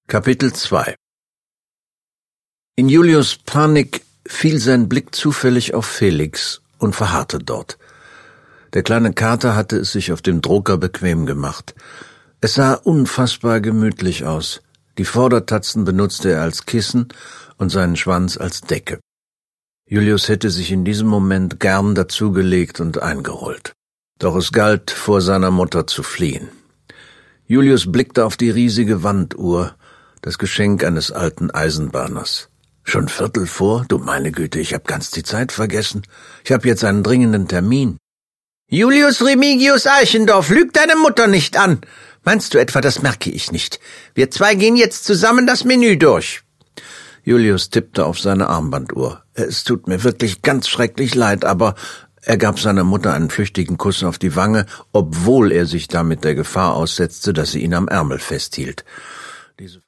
Kapitel 2 In Julius' Panik fiel sein Blick zufällig auf Felix und verharrte dort. Der kleine Kater hatte es sich auf dem Drucker bequem gemacht. Es sah unfassbar gemütlich aus. Die Vordertatzen benutzte er als Kissen und seinen Schwanz als Decke. Julius hätte sich in diesem Moment gern dazugelegt und eingerollt. Doch es galt, vor seiner Mutter zu fliehen. Julius blickte auf die riesige Wanduhr, das Geschenk eines alten Eisenbahners. Schon 15:15? Du meine Güte, ich hab ganz die Zeit vergessen. Ich hab jetzt einen dringenden Termin. Julius Remigius Eichendorff, lüg deine Mutter nicht an. Meinst du etwa, das merke ich nicht? Wir zwei gehen jetzt zusammen das Menü durch. Julius tippte auf seine Armbanduhr. Es tut mir wirklich ganz schrecklich leid, aber er gab seiner Mutter einen flüchtigen Kuss auf die Wange, obwohl er sich damit der Gefahr aussetzte, dass sie ihn am Ärmel festhielt.